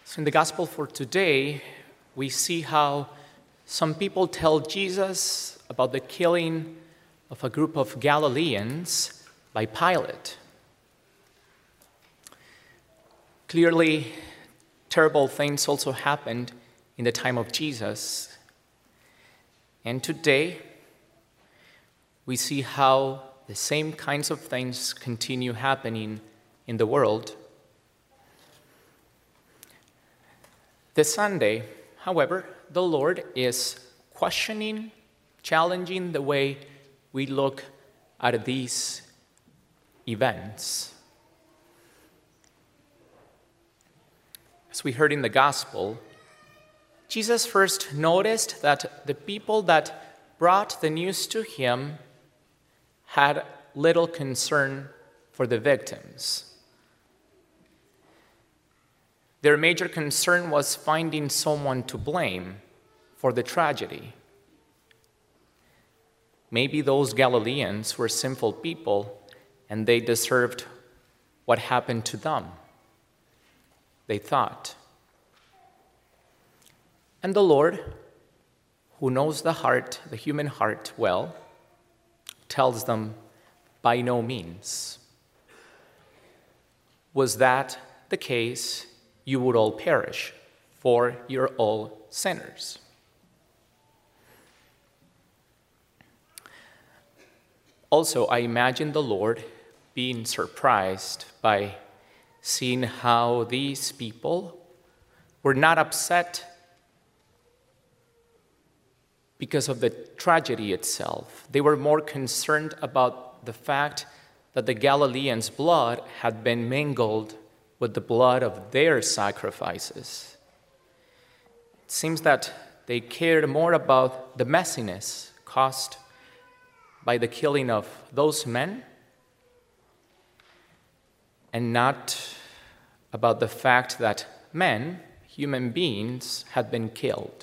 So in the gospel for today, we see how some people tell Jesus about the killing of a group of Galileans by Pilate. Clearly, terrible things also happened in the time of Jesus. And today, we see how the same kinds of things continue happening in the world. This Sunday, however, the Lord is questioning, challenging the way we look at these events. As we heard in the gospel, Jesus first noticed that the people that brought the news to him had little concern for the victims. Their major concern was finding someone to blame for the tragedy. Maybe those Galileans were sinful people and they deserved what happened to them, they thought. And the Lord, who knows the heart, the human heart well, tells them, by no means. Was that the case, you would all perish, for you're all sinners. Also, I imagine the Lord being surprised by seeing how these people were not upset because of the tragedy itself. They were more concerned about the fact that the Galileans' blood had been mingled with the blood of their sacrifices. It seems that they cared more about the messiness caused by the killing of those men and not about the fact that men, human beings, had been killed.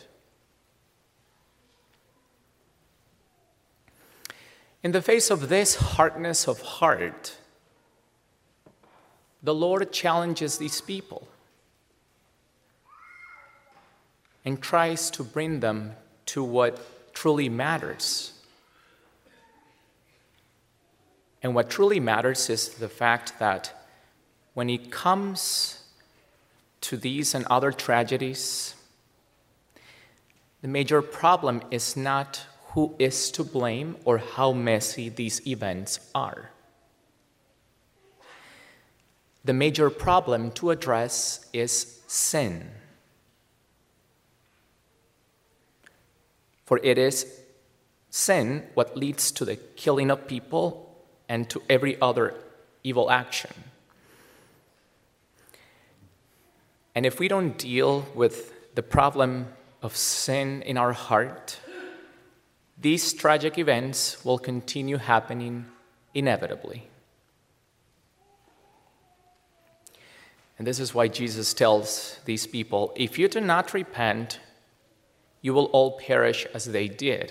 In the face of this hardness of heart, the Lord challenges these people and tries to bring them to what truly matters. And what truly matters is the fact that when it comes to these and other tragedies, the major problem is not who is to blame or how messy these events are. The major problem to address is sin. For it is sin what leads to the killing of people and to every other evil action. And if we don't deal with the problem of sin in our heart, these tragic events will continue happening inevitably. And this is why Jesus tells these people, if you do not repent, you will all perish as they did.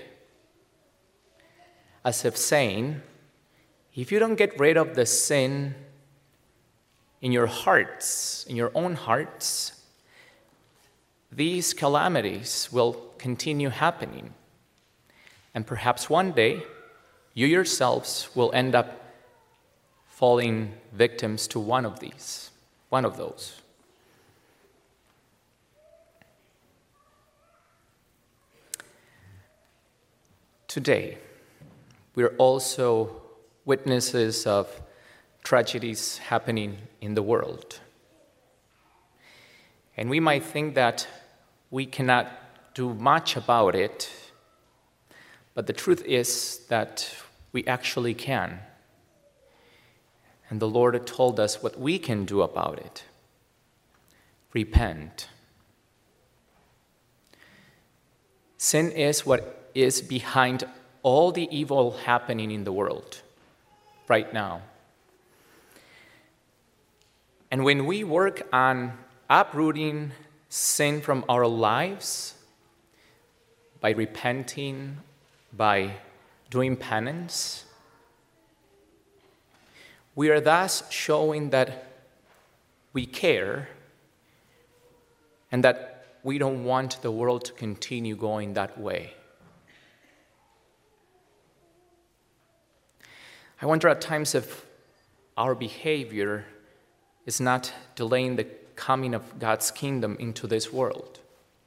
As if saying, if you don't get rid of the sin in your hearts, in your own hearts, these calamities will continue happening. And perhaps one day, you yourselves will end up falling victims to one of those. Today, we're also witnesses of tragedies happening in the world. And we might think that we cannot do much about it, but the truth is that we actually can. And the Lord told us what we can do about it. Repent. Sin is what is behind all the evil happening in the world right now. And when we work on uprooting sin from our lives, by repenting, by doing penance, we are thus showing that we care and that we don't want the world to continue going that way. I wonder at times if our behavior is not delaying the coming of God's kingdom into this world.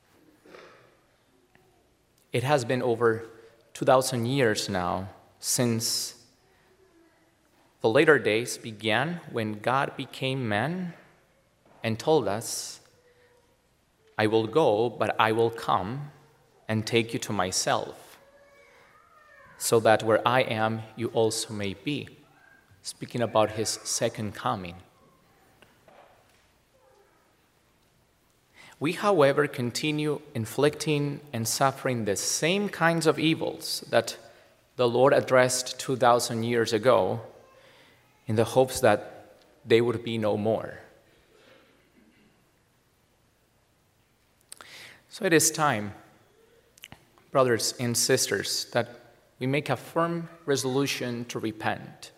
It has been over 2,000 years now since the later days began, when God became man and told us, "I will go, but I will come and take you to myself, so that where I am, you also may be," speaking about his second coming. We, however, continue inflicting and suffering the same kinds of evils that the Lord addressed 2,000 years ago, in the hopes that they would be no more. So it is time, brothers and sisters, that we make a firm resolution to repent.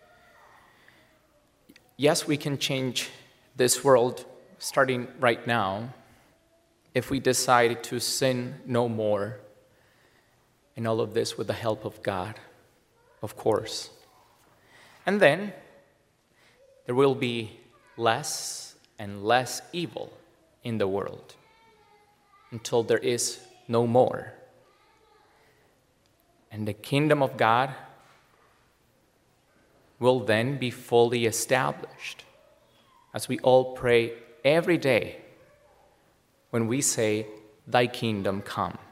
Yes, we can change this world starting right now if we decide to sin no more, and all of this with the help of God, of course. And then there will be less and less evil in the world until there is no more. And the kingdom of God will then be fully established, as we all pray every day when we say, "Thy kingdom come."